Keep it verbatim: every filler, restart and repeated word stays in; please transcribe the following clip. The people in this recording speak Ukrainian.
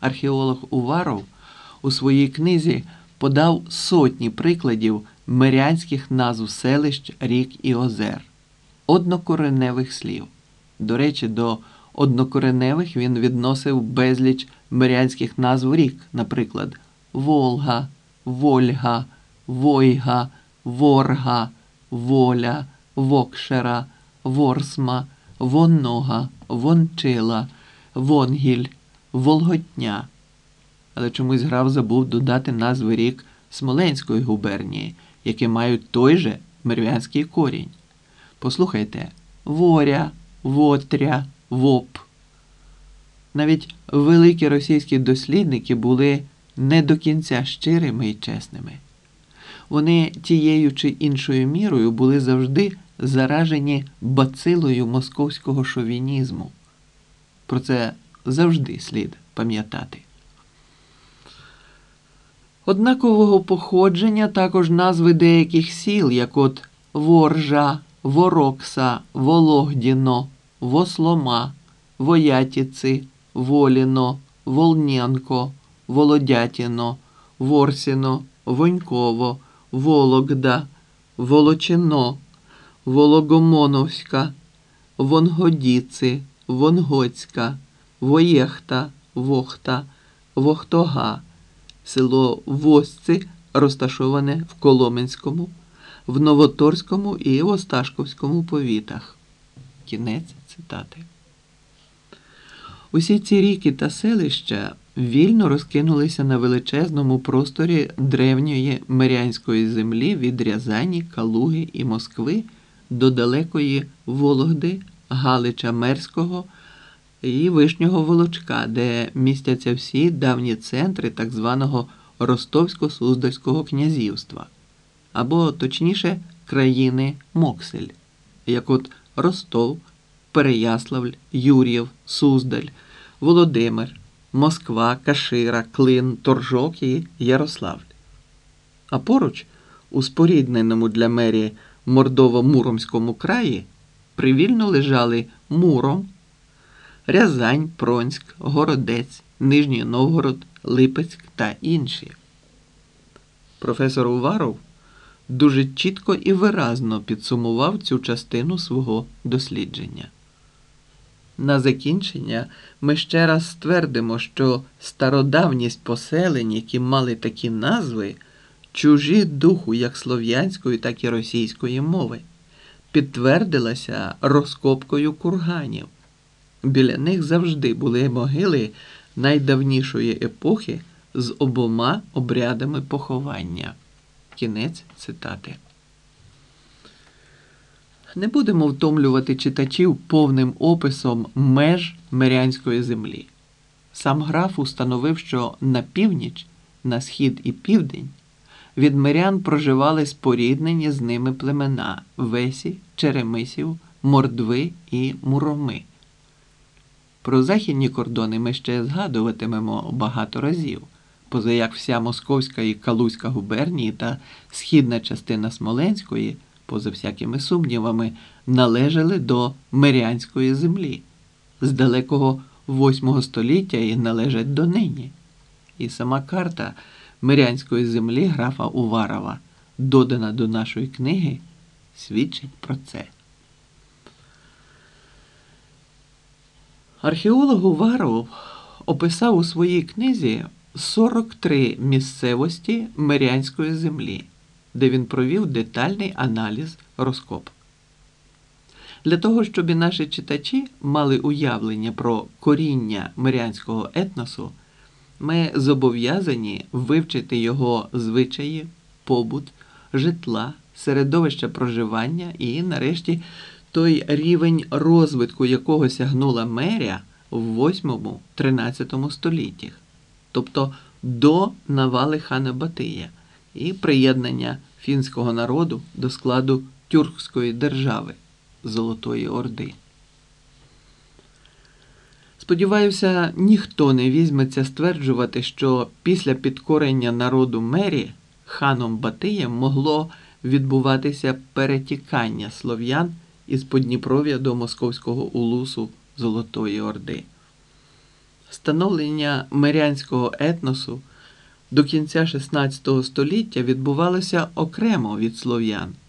Археолог Уваров у своїй книзі подав сотні прикладів мирянських назв селищ, рік і озер, однокореневих слів. До речі, до однокореневих він відносив безліч мирянських назв рік, наприклад, Волга, Вольга, Войга, Ворга, Воля, Вокшера, Ворсма, Воннога, Вончила, Вонгіль, Волготня. Але чомусь граф забув додати назви рік Смоленської губернії, які мають той же мирянський корінь. Послухайте: Воря, Вотря, Воп. Навіть великі російські дослідники були не до кінця щирими і чесними. Вони тією чи іншою мірою були завжди заражені бацилою московського шовінізму. Про це завжди слід пам'ятати. Однакового походження також назви деяких сіл, як от Воржа, Ворокса, Вологдіно, Вослома, Воятіци, Воліно, Волненко, Володятіно, Ворсіно, Воньково, Вологда, Волочино, Вологомоновська, Вонгодіци, Вонгоцька, Воєхта, Вохта, Вохтога, село Восци, розташоване в Коломенському, в Новоторському і в Осташковському повітах. Кінець цитати. Усі ці ріки та селища вільно розкинулися на величезному просторі древньої мирянської землі від Рязані, Калуги і Москви до далекої Вологди, Галича Мерського і Вишнього Волочка, де містяться всі давні центри так званого Ростовсько-Суздальського князівства, або, точніше, країни Моксель, як от Ростов, Переяславль, Юр'їв, Суздаль, Володимир, Москва, Кашира, Клин, Торжок і Ярославль. А поруч, у спорідненому для мерії Мордово-Муромському краї, привільно лежали Муром, Рязань, Пронськ, Городець, Нижній Новгород, Липецьк та інші. Професор Уваров дуже чітко і виразно підсумував цю частину свого дослідження. На закінчення ми ще раз ствердимо, що стародавність поселень, які мали такі назви, чужі духу як слов'янської, так і російської мови, підтвердилася розкопкою курганів. Біля них завжди були могили найдавнішої епохи з обома обрядами поховання. Кінець цитати. Не будемо втомлювати читачів повним описом меж мирянської землі. Сам граф установив, що на північ, на схід і південь від мирян проживали споріднені з ними племена Весі, Черемисів, Мордви і Муроми. Про західні кордони ми ще згадуватимемо багато разів, позаяк вся Московська і Калузька губернії та східна частина Смоленської, поза всякими сумнівами, належали до мирянської землі, з далекого восьмого століття і належать донині. І сама карта мирянської землі графа Уварова, додана до нашої книги, свідчить про це. Археолог Уваров описав у своїй книзі сорок три місцевості мирянської землі, де він провів детальний аналіз розкопок. Для того, щоб і наші читачі мали уявлення про коріння мирянського етносу, ми зобов'язані вивчити його звичаї, побут, житла, середовище проживання і, нарешті, той рівень розвитку, якого сягнула мерія в восьмому-тринадцятому століттях, тобто до навали хана Батия і приєднання фінського народу до складу тюркської держави Золотої Орди. Сподіваюся, ніхто не візьметься стверджувати, що після підкорення народу мері ханом Батиєм могло відбуватися перетікання слов'ян із Подніпров'я до московського улусу Золотої Орди. Становлення мирянського етносу до кінця шістнадцятого століття відбувалося окремо від слов'ян.